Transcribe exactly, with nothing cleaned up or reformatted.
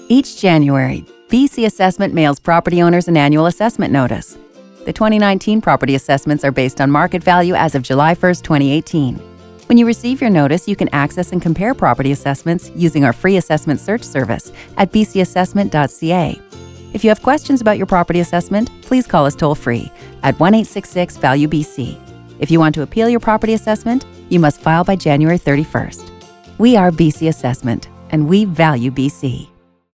Each January, B C Assessment mails property owners an annual assessment notice. The twenty nineteen property assessments are based on market value as of July first, twenty eighteen. When you receive your notice, you can access and compare property assessments using our free assessment search service at b c assessment dot c a. If you have questions about your property assessment, please call us toll-free at one eight six six value B C. If you want to appeal your property assessment, you must file by January thirty-first. We are B C Assessment, and we value B C.